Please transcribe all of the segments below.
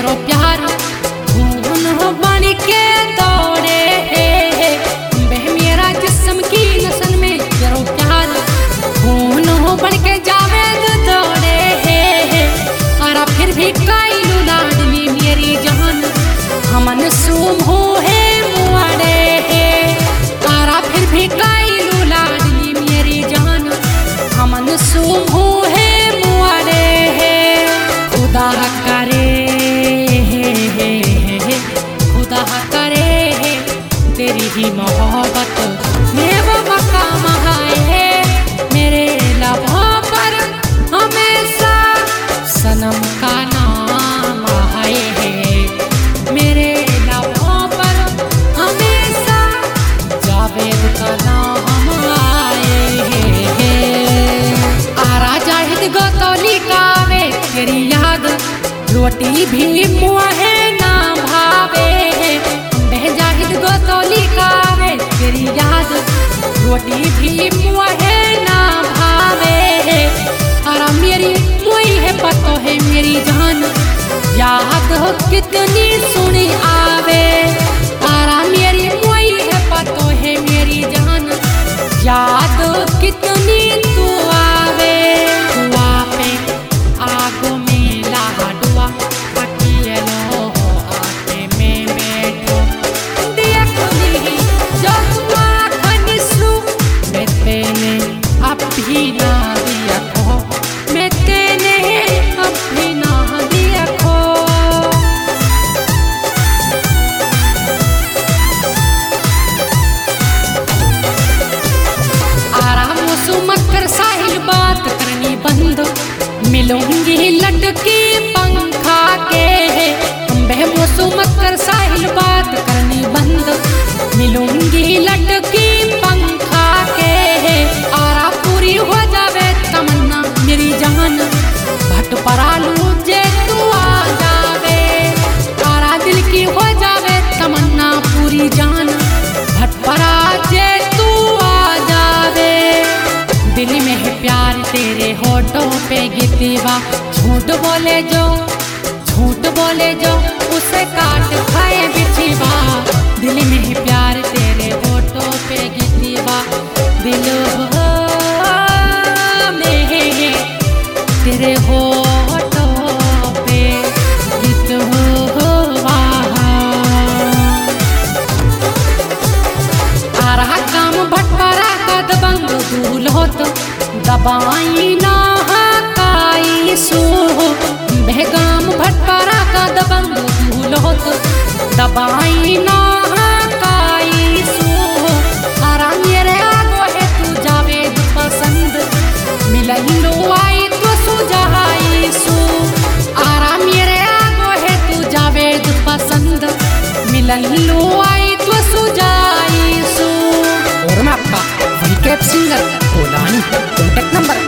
तेरो प्यार खून बन के दौड़े बह मेरा जिस्म की नस्ल में तेरो प्यार खून बन के जावेद दौड़े और फिर भी कायलू लाडली मेरी जान हमन सुम हो है मुआड़े और फिर भी कायलू लाडली मेरी जान हमन सुम हो है मुआड़े खुदा करे तेरी ही मोहब्बत में वो मकाम है मेरे लबों पर हमेशा सनम का नाम है मेरे लबों पर हमेशा जावेद का नाम आए आरा जाहिद गोतौली का वे तेरी याद रोटी भी मुँहे ना भावे जाहिद गोतौली का वे तेरी याद रोटी भी मुँहे ना भावे अरे मेरी मुई है पतो है मेरी जान याद हो कितनी सुनी आवे अरे मेरी मुई है पतो है मेरी जान याद कितनी तू आवे दुआ पे आगो में लाडुआ अकेलो आटे में बैठो अभी ना दिया खो मैं तेने अभी ना दिया खो आराम सुमकर साहिल बात करनी बंद मिलूंगी लटकी पंखा के सुमकर साहिल बात करनी बंद मिलूंगी लटकी पंखा के आरा पूरी हो जावे तमन्ना मेरी जान भट परालू जे तू आ जावे आरा दिल की हो जावे तमन्ना पूरी जान भट परा जे तू आ जावे दिल में है प्यार तेरे होठों पे गिरवा झूठ बोले जो उसे काट खाए बिछवा दिल में है प्यार तेरे होठों पे गिरवा दिल में तेरे होठों पे गिरवा आ रहा काम भटपरा का दबंग दूल हो तो दबाई ना काई सो बहगाम भटपरा का दबंग दूल हो तो दबाई ना काई सो आरा मेरे आगो है तू जावेद पसंद मिलई लो आई तो सुझाई सो आरा मेरे आगो है तू जावेद पसंद मिलई लो आई तो सुझाई सो और मैं आपका वीकेप सिंगर कोलानी contact number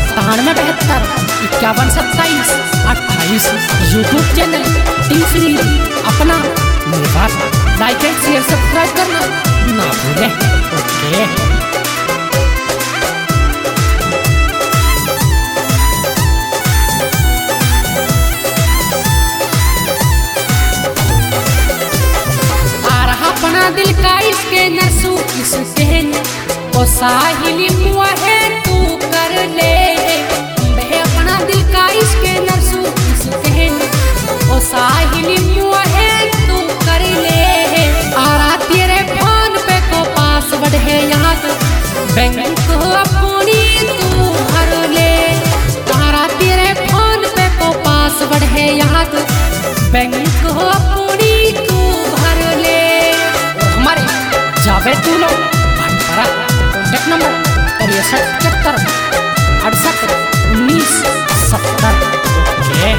9772512728 YouTube channel T series अपना मेरे बात लाइक एंड शेयर सब्सक्राइब करना ना भूलें ओके अपना दिल का इसके नसू किसके ओ साहिली मुँहे तू कर ले बह अपना दिल का इसके नसू किसके ओ साहिली मुँहे तू कर ले आरा तेरे फोन पे को पासवर्ड है याद बैंक अपनी तू भर ले आरा तेरे फोन पे को पासवर्ड है याद बैंक अपनी तू भर ले हमारे जावे तू लो भटपरा कॉन्टेक्ट नंबर 6375681970 ओके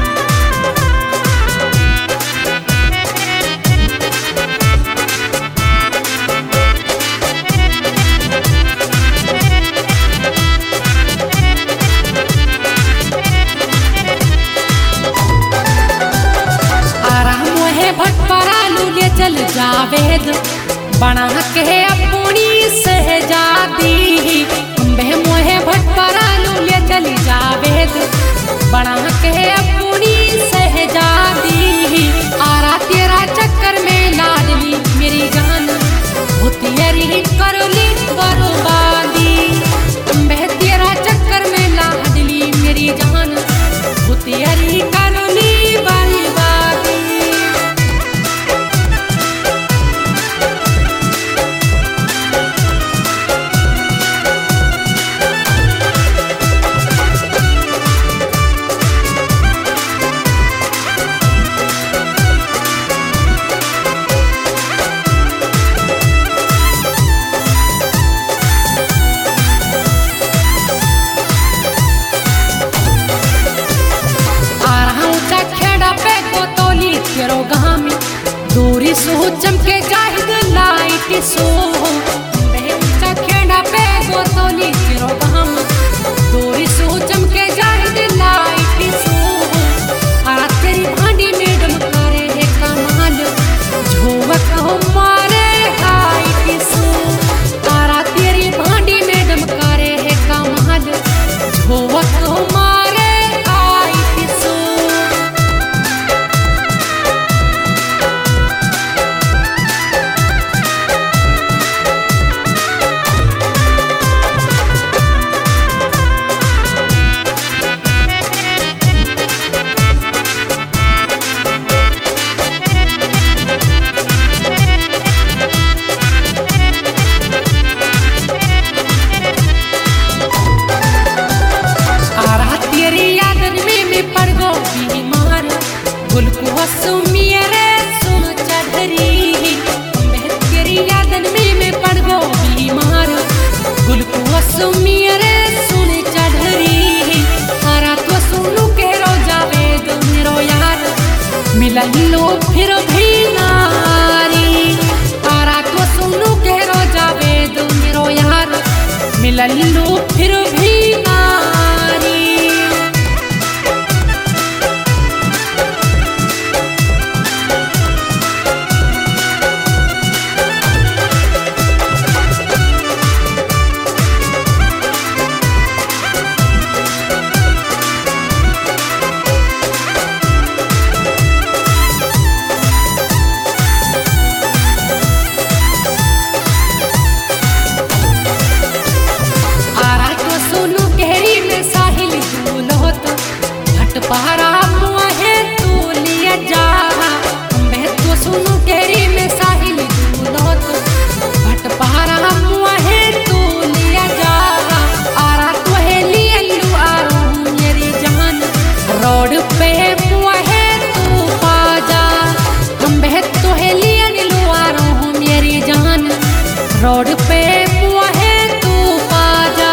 चल जावेद बना के अपनी सहजादी बह मोहे भटपरा ले चल जावेद बना के अपनी सहजादी चमके जाहिद लाइट सो बेचा खेड़ा पे गोतोली चिरो हम दूरी सो चमके जाहिद लाइट सो आरा तेरी भांडी में डमकारे है कमाल झोवक हमारे हाइट सो आरा तेरी भांडी में डमकारे है कमाल झोवक हमारे हाइट सो। मिललो फिर भी नारी आरा तो सुनु कह जावेद मेरो यार मिललो फिर भी नारी। पहरा मुहे तू लिया जा मैं तो सुनु केरी में साहिल दूलोत भट पहरा मुहे तू लिया जा आरा तो है लिया लू आरू मेरी जान रोड पे मुहे तू पाजा हम बहत तो है लिया लू आरू मेरी जान रोड पे मुहे तू पाजा।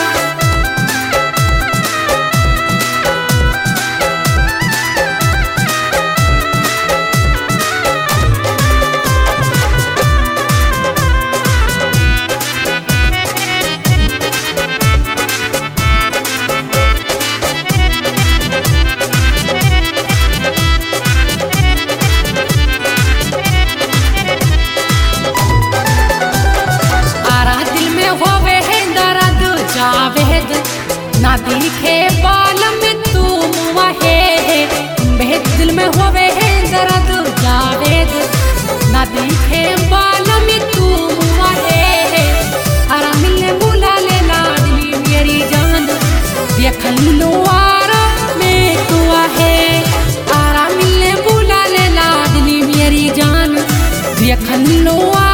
ना दिखे बाल में तू मुआहे बेहद दिल में होवे है दर्द जावेद ना दिखे बाल में तू मुआहे आरा मिलने बुला ले लाडली मेरी जान देखन लो आरा में तू आहे आरा मिलने बुला ले लाडली मेरी जान देखन लो